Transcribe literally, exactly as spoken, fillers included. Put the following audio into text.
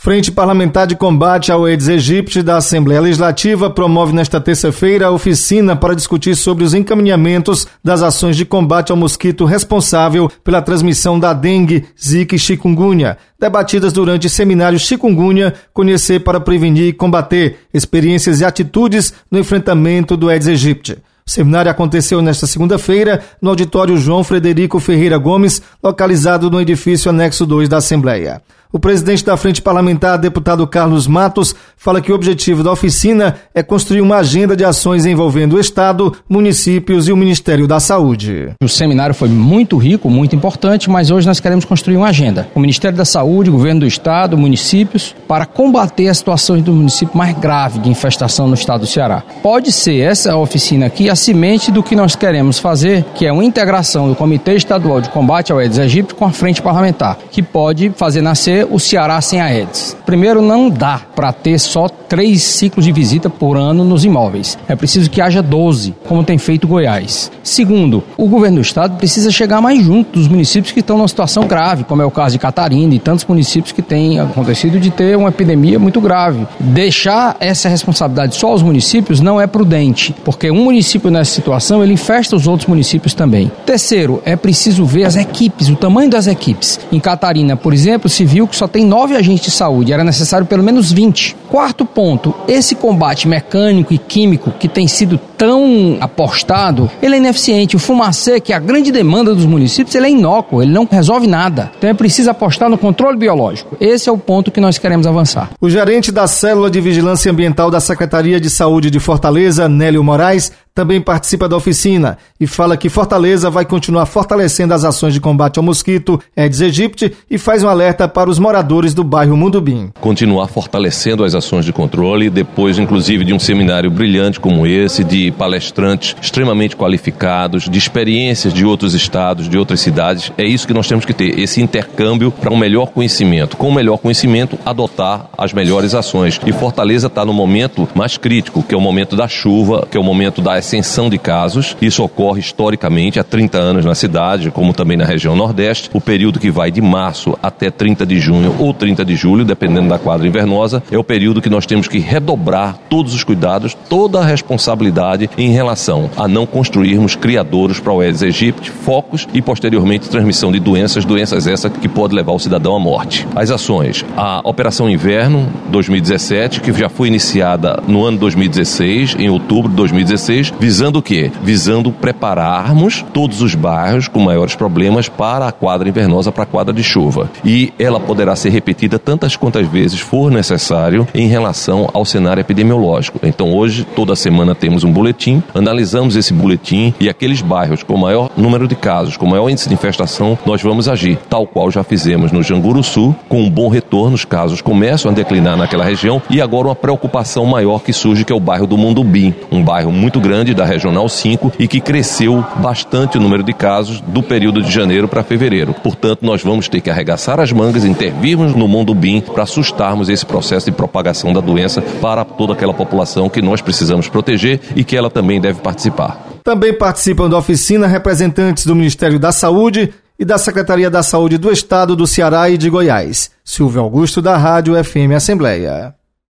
Frente Parlamentar de Combate ao Aedes aegypti da Assembleia Legislativa promove nesta terça-feira a oficina para discutir sobre os encaminhamentos das ações de combate ao mosquito responsável pela transmissão da dengue, zika e chikungunya, debatidas durante seminário Chikungunya, conhecer para prevenir e combater, experiências e atitudes no enfrentamento do Aedes aegypti. O seminário aconteceu nesta segunda-feira no auditório João Frederico Ferreira Gomes, localizado no edifício anexo dois da Assembleia. O presidente da Frente Parlamentar, deputado Carlos Matos, fala que o objetivo da oficina é construir uma agenda de ações envolvendo o Estado, municípios e o Ministério da Saúde. O seminário foi muito rico, muito importante, mas hoje nós queremos construir uma agenda. O Ministério da Saúde, o Governo do Estado, municípios, para combater as situações do município mais grave de infestação no Estado do Ceará. Pode ser essa oficina aqui a semente do que nós queremos fazer, que é uma integração do Comitê Estadual de Combate ao Aedes aegypti com a Frente Parlamentar, que pode fazer nascer o Ceará sem Aedes. Primeiro, não dá para ter só três ciclos de visita por ano nos imóveis. É preciso que haja doze, como tem feito Goiás. Segundo, o governo do estado precisa chegar mais junto dos municípios que estão numa situação grave, como é o caso de Catarina e tantos municípios que têm acontecido de ter uma epidemia muito grave. Deixar essa responsabilidade só aos municípios não é prudente, porque um município nessa situação, ele infesta os outros municípios também. Terceiro, é preciso ver as equipes, o tamanho das equipes. Em Catarina, por exemplo, se viu que só tem nove agentes de saúde, era necessário pelo menos vinte. Quarto ponto, esse combate mecânico e químico que tem sido tão apostado, ele é ineficiente. O fumacê, que é a grande demanda dos municípios, ele é inócuo, ele não resolve nada. Então é preciso apostar no controle biológico. Esse é o ponto que nós queremos avançar. O gerente da Célula de Vigilância Ambiental da Secretaria de Saúde de Fortaleza, Nélio Moraes, também participa da oficina e fala que Fortaleza vai continuar fortalecendo as ações de combate ao mosquito Aedes aegypti e faz um alerta para os moradores do bairro Mundubim. Continuar fortalecendo as ações de controle, depois inclusive de um seminário brilhante como esse, de palestrantes extremamente qualificados, de experiências de outros estados, de outras cidades. É isso que nós temos que ter, esse intercâmbio para um melhor conhecimento. Com o melhor conhecimento, adotar as melhores ações. E Fortaleza está no momento mais crítico, que é o momento da chuva, que é o momento da ascensão de casos. Isso ocorre historicamente há trinta anos na cidade, como também na região Nordeste. O período que vai de março até trinta de junho ou trinta de julho, dependendo da quadra invernosa, é o período que nós temos que redobrar todos os cuidados, toda a responsabilidade em relação a não construirmos criadouros para o Aedes aegypti, focos e posteriormente transmissão de doenças, doenças essas que pode levar o cidadão à morte. As ações, a Operação Inverno dois mil e dezessete, que já foi iniciada no ano dois mil e dezesseis, em outubro de dois mil e dezesseis, visando o quê? Visando prepararmos todos os bairros com maiores problemas para a quadra invernosa, para a quadra de chuva. E ela poderá ser repetida tantas quantas vezes for necessário em relação ao cenário epidemiológico. Então hoje, toda semana temos um boletim, analisamos esse boletim e aqueles bairros com maior número de casos, com maior índice de infestação, nós vamos agir, tal qual já fizemos no Janguruçu, com um bom retorno, os casos começam a declinar naquela região e agora uma preocupação maior que surge, que é o bairro do Mundubim, um bairro muito grande da Regional cinco e que cresceu bastante o número de casos do período de janeiro para fevereiro. Portanto, nós vamos ter que arregaçar as mangas, intervirmos no Mundubim para assustarmos esse processo de propagação da doença para toda aquela população que nós precisamos proteger e que ela também deve participar. Também participam da oficina representantes do Ministério da Saúde e da Secretaria da Saúde do Estado do Ceará e de Goiás. Silvio Augusto, da Rádio F M Assembleia.